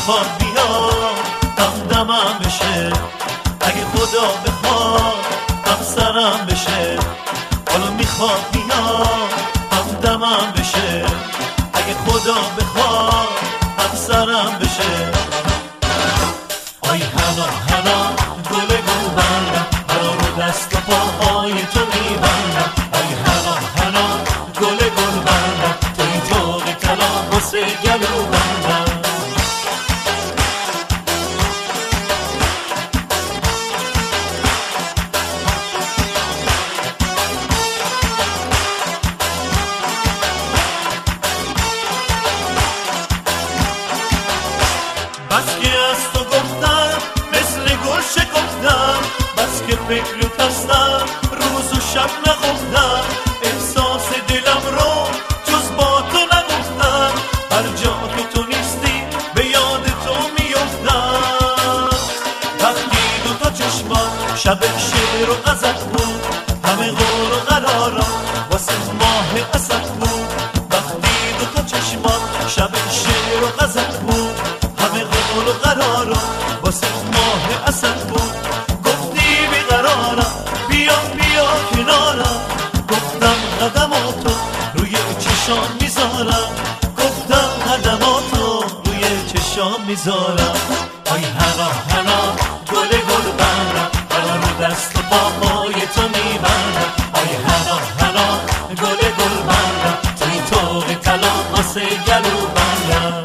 میخواد بیا دمدمم بشه، اگه خدا بخواد همسرم بشه. حالا میخواد بیا همدمم بشه، اگه خدا بخواد همسرم بشه. آی هنا هنا گل گلبندم، هنا رو دست و پاهای تو میبندم. آی هنا هنا گل گلبندم، توی طوق کلام واسه گلو بندم. بس که از تو گفتم مثل گل شکفتم، بس که فکرت هستم روز و شب نخفتم. احساس دلم رو جز با تو نگفتم، هر جا که تو نیستی به یاد تو میفتم. وقتی دوتا چشمان شب شعر و غزل بود، همه غور و قرارم واسه ماه اسد بود. وقتی دوتا چشمان شب شعر و غزل بود، همه قول و قرارم واسه ماه اسد بود. گفتی بیقرارم بیا بیا کنارم، گفتم قدماتو روی چشام میذارم، گفتم قدماتو روی چشام میذارم. آی هنا هنا گل گل بندم، هنا رو دست و پاهای تو میبندم. آی هنا هنا گل گل بندم، توی طوق طلا واسه گلو بندم.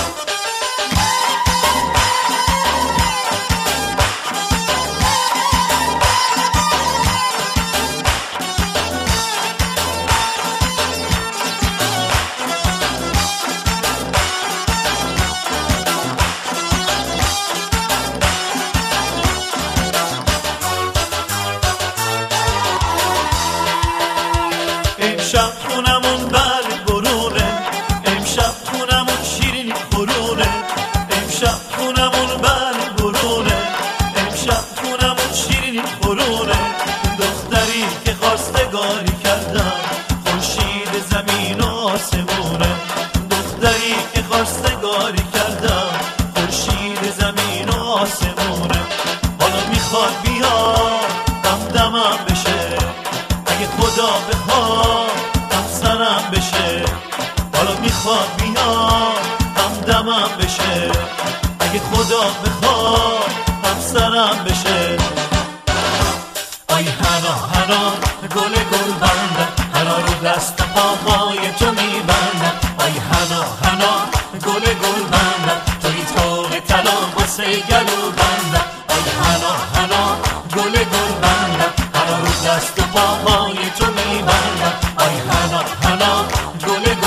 امشب خونمون بر برونه، امشب خونمون شیرین خورونه. امشب خونمون بر برونه، امشب خونمون شیرین خورونه. دختری که خواستگاری کردم خورشید زمین و آسمونه. دختری که خواستگاری کردم خورشید زمین و آسمونه. حالا میخواد بیا دمدمم بشه، اگه خدا بخواد همسرم بشه. حالا میخواد بیا همدمم بشه، اگه خدا بخواد همسرم بشه. آی هنا هنا گل گل بندم، هنا رو دست پاهای تو میبندم. آی هنا هنا گل گل بندم، توی طوق طلا واسه گلو بندم. آی هنا هنا گل گل بندم، هنا رو دست پاهای تو میبندم. آی هنا هنا گل